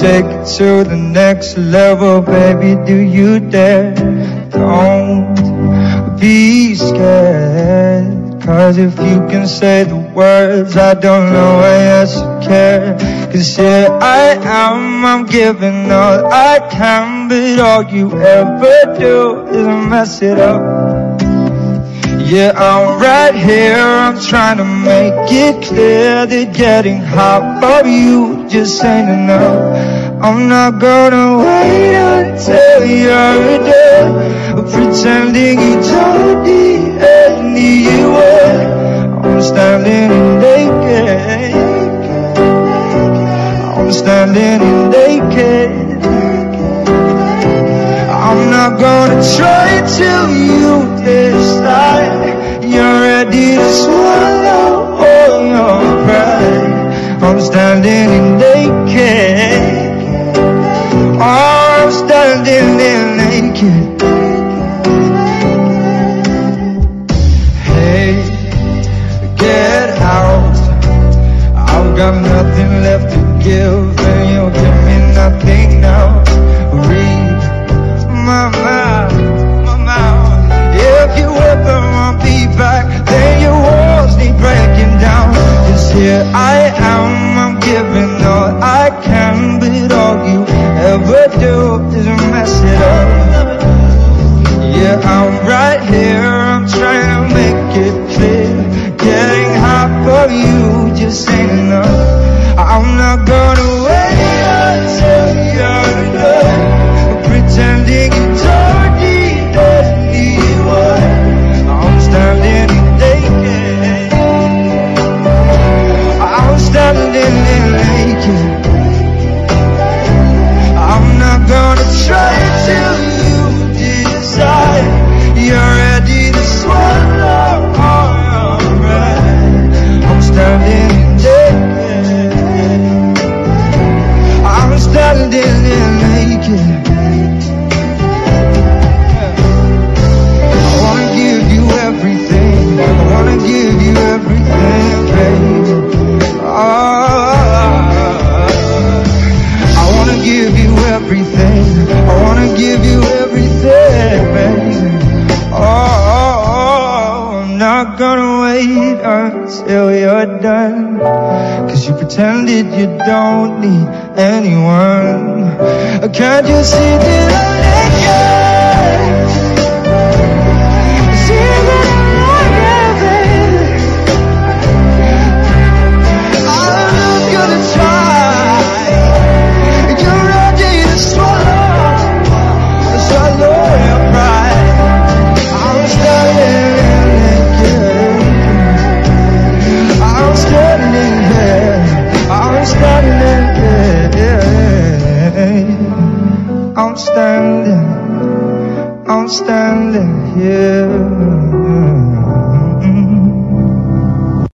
take it to the next level, baby, do you dare? Don't be scared, 'cause if you can say the words, I don't know why I should care. 'Cause here I am, I'm giving all I can, but all you ever do is mess it up. Yeah, I'm right here, I'm trying to make it clear that getting hot for you just ain't enough. I'm not gonna wait until you're done pretending you don't need anyone. I'm standing naked, I'm standing naked. I'm not gonna try till you decide you're ready to swallow all your pride. I'm standing naked, I'm standing naked. Hey, get out, I've got nothing left to give, and you'll give me nothing now. Read my mouth, my mouth. If you ever want me back, then your walls need breaking down. 'Cause here I am, I'm giving all I can, but all you ever do is mess it up. Yeah, I'm right here, I'm trying to make it clear. Getting hot for you just ain't enough. I'm not gonna wait until you're done pretending you don't need anyone. I'm standing naked, I'm standing naked. I'm not gonna try till you decide you're ready to swallow all your pride. I'm standing naked, I'm standing naked. I wanna give you everything, I wanna give you everything, baby. I wanna give you everything, I wanna give you everything, baby. I'm not gonna wait until you're done, 'cause you pretended you don't need anyone. Can't you see that I'm naked? See that I'm naked, baby. I'm not gonna try. You're ready to swallow your pride. I'm standing naked, I'm standing here, I'm standing here, I'm standing here.